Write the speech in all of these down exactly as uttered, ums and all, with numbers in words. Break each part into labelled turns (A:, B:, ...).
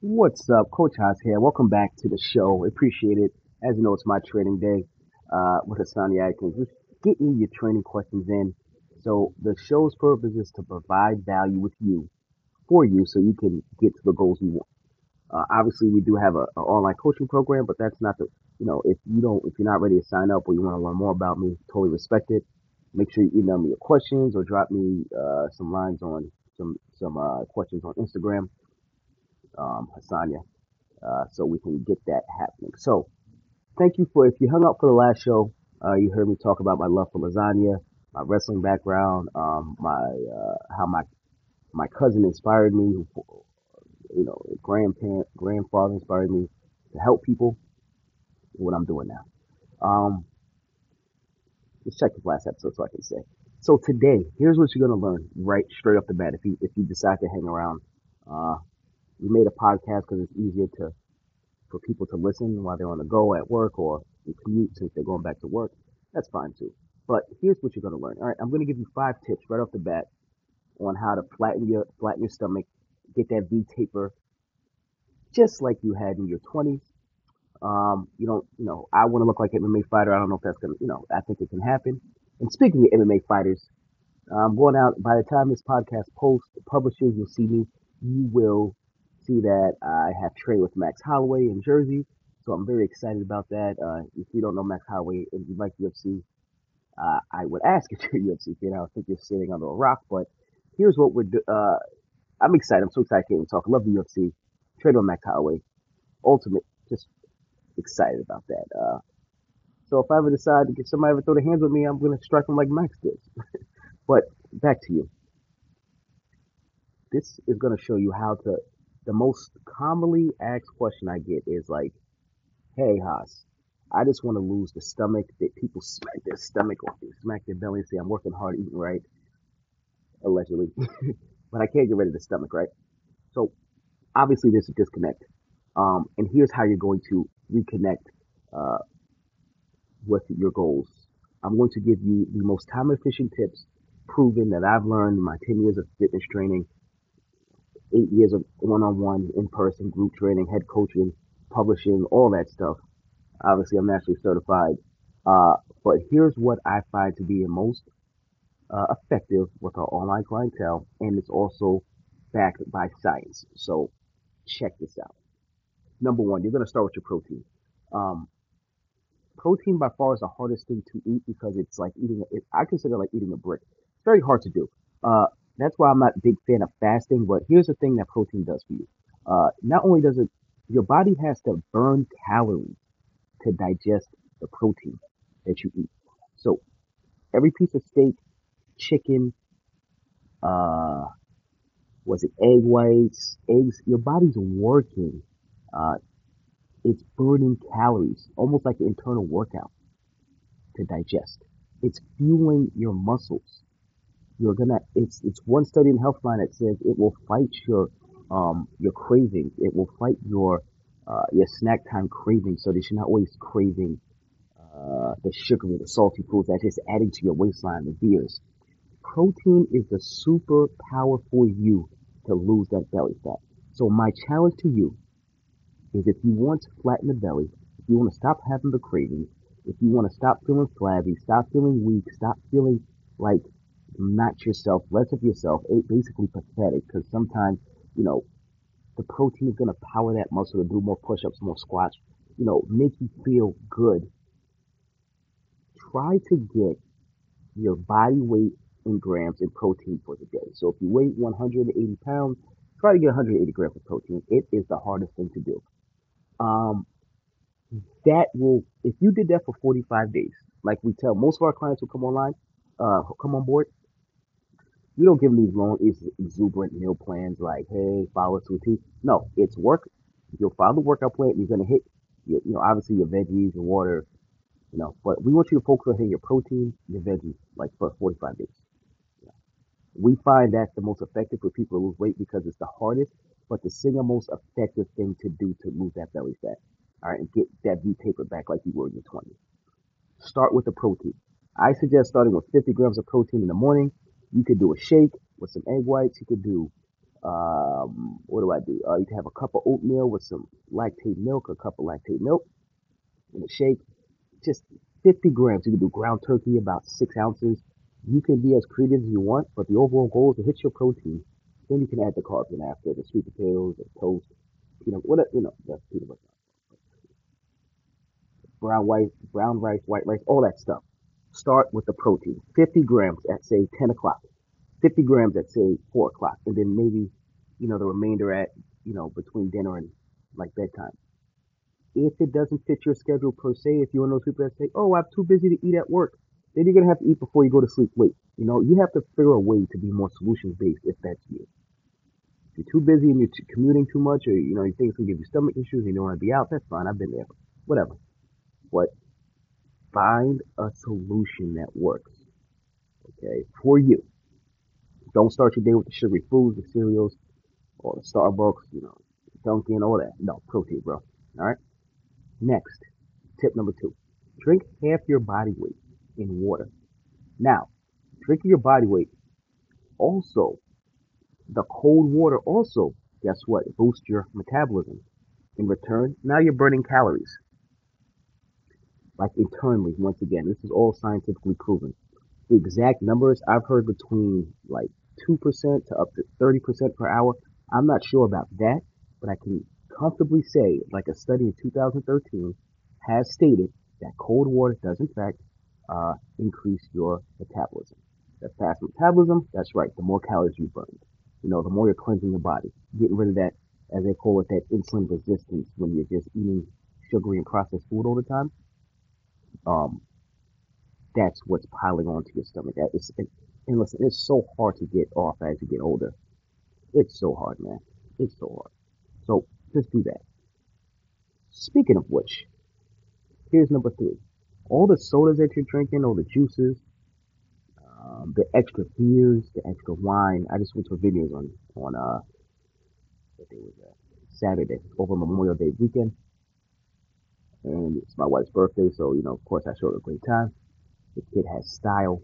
A: What's up, Coach Haas here. Welcome back to the show. Appreciate it. As you know, it's my training day uh, with Hassani Atkins. Just getting your training questions in. So the show's purpose is to provide value with you, for you, so you can get to the goals you want. Uh, obviously, we do have a, a online coaching program, but that's not the, you know, if you don't, if you're not ready to sign up or you want to learn more about me, totally respect it. Make sure you email me your questions or drop me uh, some lines on some some uh, questions on Instagram, um, Hassania, uh, so we can get that happening. So thank you for if you hung out for the last show. Uh, you heard me talk about my love for lasagna, my wrestling background, um, my uh, how my my cousin inspired me, who, you know, grandparent grandfather inspired me to help people. What I'm doing now. Um, let's check the last episode so I can say. So today, here's what you're gonna learn right straight off the bat. If you if you decide to hang around, uh, we made a podcast because it's easier to for people to listen while they're on the go at work or you commute since they're going back to work. That's fine too. But here's what you're gonna learn. All right, I'm gonna give you five tips right off the bat on how to flatten your flatten your stomach, get that V taper just like you had in your twenties. Um, you don't, you know, I want to look like an M M A fighter. I don't know if that's gonna, you know, I think it can happen. And speaking of M M A fighters, I'm going out. By the time this podcast post publishes, you'll see me. You will see that I have trained with Max Holloway in Jersey, so I'm very excited about that. Uh, if you don't know Max Holloway and you like U F C, uh, I would ask if you're a U F C fan. I think you're sitting under a rock, but here's what we're. Do- uh, I'm excited. I'm so excited to talk. I love the U F C. Trained with Max Holloway. Ultimate. Just excited about that. Uh, so if I ever decide to get somebody ever throw their hands with me, I'm gonna strike them like Max did. But back to you. This is going to show you how to. The most commonly asked question I get is like, "Hey Haas, I just want to lose the stomach." That people smack their stomach or they smack their belly and say, "I'm working hard, eating right," allegedly, but I can't get rid of the stomach, right? So obviously there's a disconnect. Um, and here's how you're going to reconnect uh, with your goals. I'm going to give you the most time efficient tips proven that I've learned in my ten years of fitness training, eight years of one-on-one, in-person group training, head coaching, publishing, all that stuff. Obviously, I'm nationally certified. Uh, but here's what I find to be the most uh, effective with our online clientele, and it's also backed by science. So check this out. Number one, you're going to start with your protein. Um, Protein by far is the hardest thing to eat because it's like eating. It, I consider it like eating a brick. It's very hard to do. Uh, that's why I'm not a big fan of fasting. But here's the thing that protein does for you. Uh, not only does it, your body has to burn calories to digest the protein that you eat. So every piece of steak, chicken, uh, was it egg whites, eggs? Your body's working. Uh, it's burning calories, almost like an internal workout to digest. It's fueling your muscles. You're gonna. It's it's one study in Healthline that says it will fight your um your cravings. It will fight your uh, your snack time cravings, so that you're not always craving uh, the sugary, the salty foods that's just adding to your waistline, the beers. Protein is the superpower for you to lose that belly fat. So my challenge to you is if you want to flatten the belly, if you want to stop having the cravings, if you want to stop feeling flabby, stop feeling weak, stop feeling like not yourself, less of yourself, eh, basically pathetic, because sometimes, you know, the protein is going to power that muscle to do more push-ups, more squats, you know, make you feel good. Try to get your body weight in grams in protein for the day. So if you weigh one hundred eighty pounds, try to get one hundred eighty grams of protein. It is the hardest thing to do. Um, that will, if you did that for forty-five days, like we tell most of our clients who come online, uh, who come on board, we don't give them these long, ex- exuberant meal plans like, hey, follow us to a T. No, it's work. You'll follow the workout plan. You're going to hit, your, you know, obviously your veggies, your water, you know, but we want you to focus on hitting your protein, your veggies, like for forty-five days. We find that's the most effective for people to lose weight because it's the hardest, but the single most effective thing to do to lose that belly fat. All right, and get that V taper back like you were in your twenties. Start with the protein. I suggest starting with fifty grams of protein in the morning. You could do a shake with some egg whites. You could do Um, what do I do? Uh, you can have a cup of oatmeal with some lactate milk, a cup of lactate milk in a shake. Just fifty grams. You can do ground turkey, about six ounces. You can be as creative as you want, but the overall goal is to hit your protein. Then you can add the carbs in after, the sweet potatoes, the toast, peanut, whatever, you know, the peanut butter, brown white, brown rice, white rice, all that stuff. Start with the protein. fifty grams at say ten o'clock. fifty grams at say four o'clock, and then maybe, you know, the remainder at, you know, between dinner and like bedtime. If it doesn't fit your schedule per se, if you're one of those people that say, "Oh, I'm too busy to eat at work," then you're gonna have to eat before you go to sleep late. You know, you have to figure a way to be more solution based if that's you. If you're too busy and you're t- commuting too much, or you know you think it's gonna give you stomach issues and you don't want to be out, that's fine. I've been there, whatever. But find a solution that works, okay, for you. Don't start your day with the sugary foods, the cereals, or the Starbucks, you know, Dunkin', all that. No, protein, bro. All right. Next, tip number two: drink half your body weight in water. Now, drinking your body weight also, the cold water also, guess what? It boosts your metabolism. In return, now you're burning calories, like internally, once again. This is all scientifically proven. The exact numbers I've heard between like two percent to up to thirty percent per hour. I'm not sure about that, but I can comfortably say, like a study in two thousand thirteen has stated that cold water does in fact uh, increase your metabolism. That fast metabolism, that's right, the more calories you burn. You know, the more you're cleansing your body, getting rid of that, as they call it, that insulin resistance when you're just eating sugary and processed food all the time. Um, that's what's piling onto your stomach. That is, it, and listen, it's so hard to get off as you get older. It's so hard, man. It's so hard. So just do that. Speaking of which, here's number three. All the sodas that you're drinking, all the juices, um, the extra beers, the extra wine. I just went to videos on on uh what day was that? Saturday over Memorial Day weekend, and it's my wife's birthday, so you know, of course, I showed her a great time. The kid has style.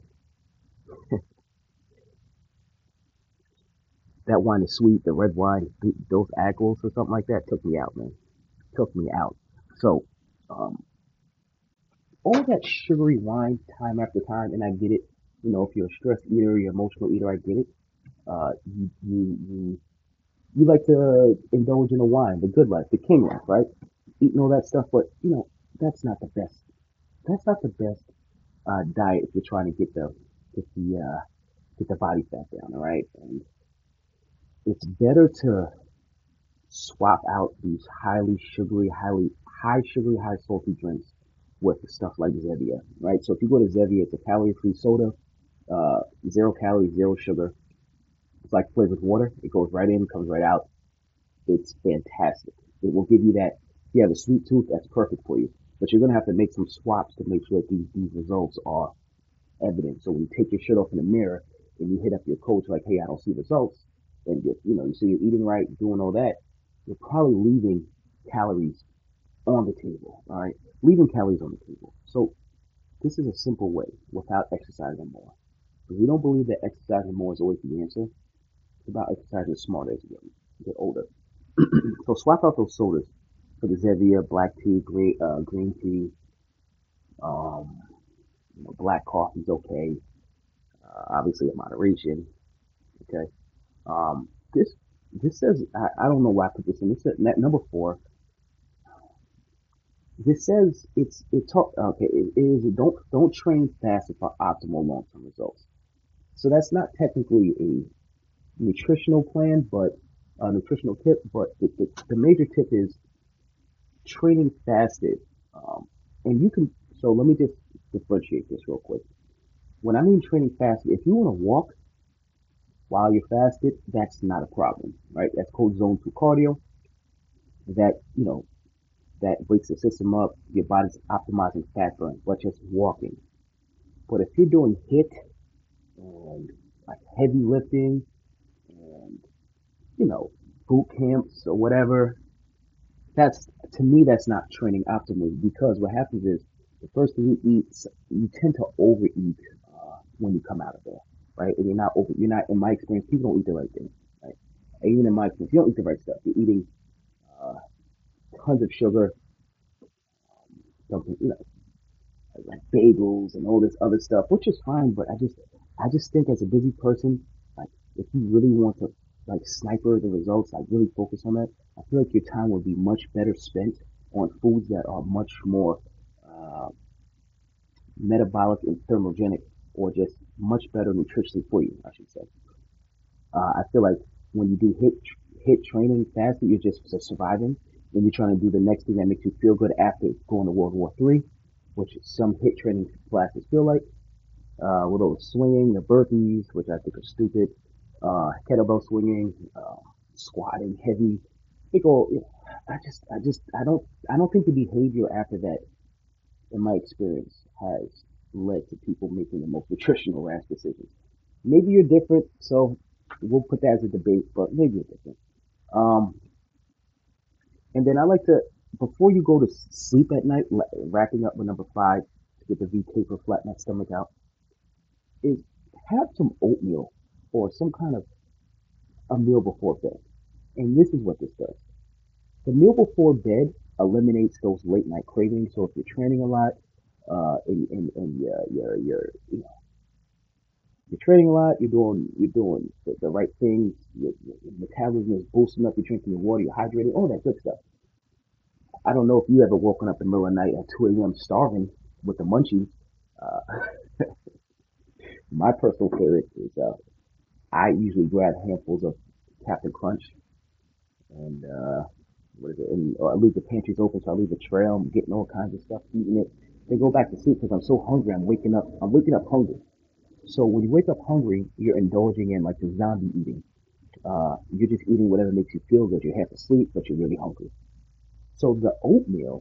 A: That wine is sweet. The red wine, those Ackles or something like that, took me out, man. Took me out. So, um, all that sugary wine time after time, and I get it. You know, if you're a stress eater, you're an emotional eater, I get it. Uh, you, you, you, you like to indulge in the wine, the good life, the king life, right? Eating all that stuff, but you know, that's not the best. That's not the best uh, diet if you're trying to get the get the uh, get the body fat down, all right? And it's better to swap out these highly sugary, highly high sugary, high salty drinks with stuff like Zevia, right? So if you go to Zevia, it's a calorie-free soda, uh, zero calories, zero sugar. It's like flavored water. It goes right in, comes right out. It's fantastic. It will give you that. If you have a sweet tooth, that's perfect for you. But you're gonna have to make some swaps to make sure that these these results are evident. So when you take your shirt off in the mirror and you hit up your coach like, "Hey, I don't see results," and you you know you see you're eating right, doing all that, you're probably leaving calories on the table. All right, leaving calories on the table. So this is a simple way without exercising more. Because we don't believe that exercising more is always the answer. It's about exercising smarter as you get, get older. So swap out those sodas for the Zevia, black tea, green, uh, green tea, um, you know, black coffee's okay. Uh, obviously in moderation. Okay. Um, this this says I, I don't know why I put this in. This is net number four. This says it's it talk okay. It is don't don't train fast for optimal long term results. So that's not technically a nutritional plan, but a nutritional tip. But the, the, the major tip is training fasted. Um, and you can, so let me just differentiate this real quick. When I mean training fasted, if you want to walk while you're fasted, that's not a problem, right? That's called zone two cardio. That, you know, that wakes the system up. Your body's optimizing fat burn, but just walking. But if you're doing hit and like heavy lifting and, you know, boot camps or whatever, that's to me that's not training optimally because what happens is the first thing you eat you tend to overeat uh, when you come out of there, right? And you're not over you're not in my experience people don't eat the right thing, right? even in my case, you don't eat the right stuff. You're eating uh, tons of sugar, something, you know, like bagels and all this other stuff, which is fine. But I just, I just think as a busy person, like if you really want to like sniper the results, like really focus on that, I feel like your time would be much better spent on foods that are much more uh, metabolic and thermogenic, or just much better nutritionally for you, I should say. Uh, I feel like when you do hit hit training fast, you're just surviving, and you're trying to do the next thing that makes you feel good after going to World War Three, which some hit training classes feel like. Uh, with all the swinging, the burpees, which I think are stupid, uh, kettlebell swinging, uh, squatting heavy. I think all, you know, I just, I just, I don't, I don't think the behavior after that, in my experience, has led to people making the most nutritional rash decisions. Maybe you're different, so we'll put that as a debate, but maybe you're different. Um, and then I like to, before you go to sleep at night, wrapping up with number five to get the V taper, flatten that stomach out, is have some oatmeal or some kind of a meal before bed. And this is what this does. The meal before bed eliminates those late night cravings. So if you're training a lot, uh, and, and, and you're, you're, you're, you know, you're training a lot, you're doing, you're doing the, the right things, your, your metabolism is boosting up, you're drinking your water, you're hydrating, all that good stuff. I don't know if you ever woken up in the middle of the night at two a m starving with the munchies. Uh, my personal favorite is, uh, I usually grab handfuls of Captain Crunch and, uh, what is it? And, or I leave the pantries open, so I leave a trail. I'm getting all kinds of stuff, eating it. Then go back to sleep because I'm so hungry. I'm waking up. I'm waking up hungry. So when you wake up hungry, you're indulging in like the zombie eating. Uh, you're just eating whatever makes you feel good. You're half asleep, but you're really hungry. So the oatmeal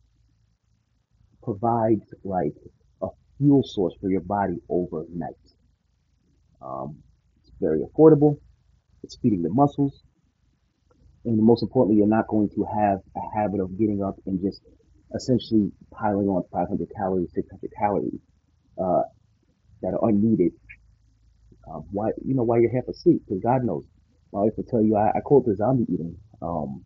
A: provides like a fuel source for your body overnight. Um, it's very affordable. It's feeding the muscles, and most importantly, you're not going to have a habit of getting up and just essentially piling on five hundred calories, six hundred calories uh, that are unneeded. Uh, why, you know, while you're half asleep? Because God knows, my wife will tell you, I, I call it the zombie eating. Um,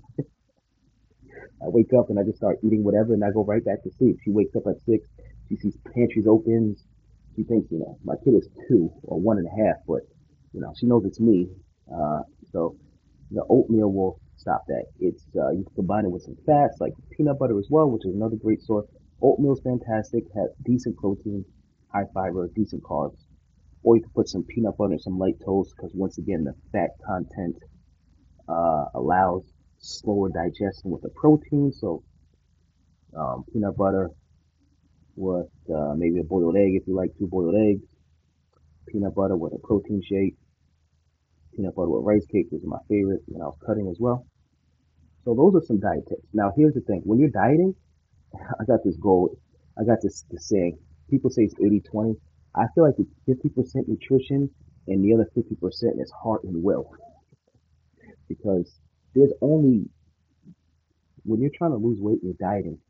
A: I wake up and I just start eating whatever, and I go right back to sleep. She wakes up at six. She sees pantries open. She thinks, you know, my kid is two or one and a half, but you know, she knows it's me. Uh, so the oatmeal will stop that. It's uh, you can combine it with some fats like peanut butter as well, which is another great source. Oatmeal is fantastic, has decent protein, high fiber, decent carbs. Or you can put some peanut butter and some light toast because once again the fat content uh, allows slower digestion with the protein. So um, peanut butter with uh, maybe a boiled egg if you like two boiled eggs. Peanut butter with a protein shake. Peanut butter with rice cakes is my favorite when I was cutting as well. So those are some diet tips. Now here's the thing: when you're dieting, I got this goal. I got this, this saying. People say it's eighty twenty. I feel like it's fifty percent nutrition and the other fifty percent is heart and will. Because there's only, when you're trying to lose weight and you're dieting,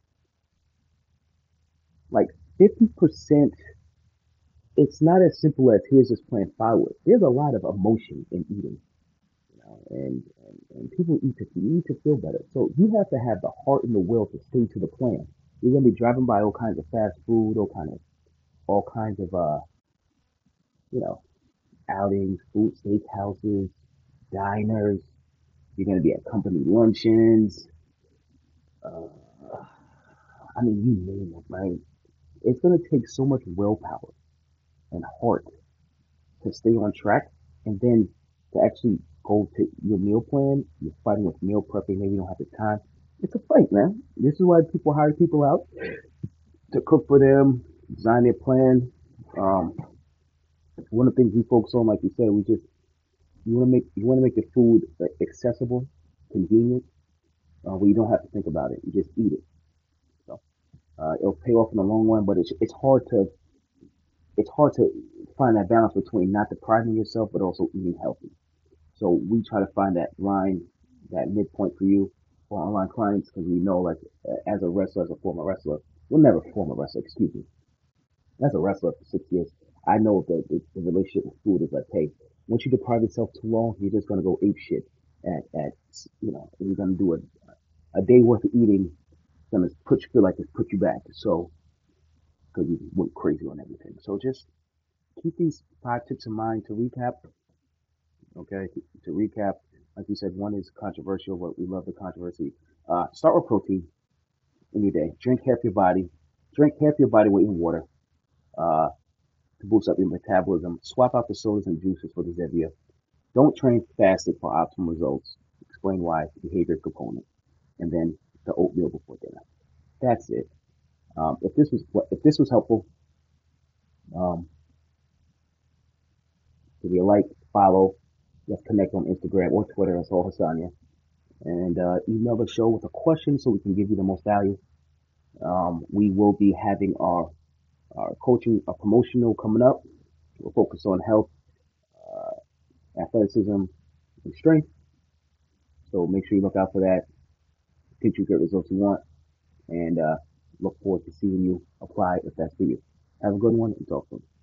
A: like fifty percent, it's not as simple as here's just plain firewood. There's a lot of emotion in eating, you know, and, and, and people eat to, eat to feel better. So you have to have the heart and the will to stay to the plan. You're going to be driving by all kinds of fast food, all kind of, all kinds of, uh, you know, outings, food, steakhouses, diners. You're going to be at company luncheons. Uh, I mean, you name it, right? It's going to take so much willpower and heart to stay on track, and then to actually go to your meal plan. You're fighting with meal prepping. Maybe you don't have the time. It's a fight, man. This is why people hire people out to cook for them, design their plan. Um, one of the things we focus on, like you said, we just you want to make you want to make the food like, accessible, convenient, uh, where you don't have to think about it. You just eat it. So uh, it'll pay off in the long run, but it's it's hard to it's hard to find that balance between not depriving yourself but also eating healthy. So we try to find that line, that midpoint for you for online clients because we know, like, as a wrestler, as a former wrestler, well, never former wrestler, excuse me, as a wrestler for six years, I know that the, the relationship with food is like, hey, Once you deprive yourself too long, you're just gonna go ape shit at at you know, and you're gonna do a a day worth of eating. It's gonna put you feel like it's put you back. So because you went crazy on everything. So just keep these five tips in mind to recap. Okay, to recap, like you said, one is controversial, but we love the controversy. Uh, start with protein in your day. Drink half your body. Drink half your body weight in water uh, to boost up your metabolism. Swap out the sodas and juices for the Zevia. Don't train fasted for optimal results. Explain why. Behavior component, and then the oatmeal before dinner. That's it. Um, if this was if this was helpful, um, give me a like, follow. Let's connect on Instagram or Twitter as All Hassania. And uh, email the show with a question so we can give you the most value. Um, we will be having our, our coaching, our promotional coming up. We'll focus on health, uh, athleticism, and strength. So make sure you look out for that. Teach you get results you want. And uh, look forward to seeing you apply if that's for you. Have a good one and talk soon.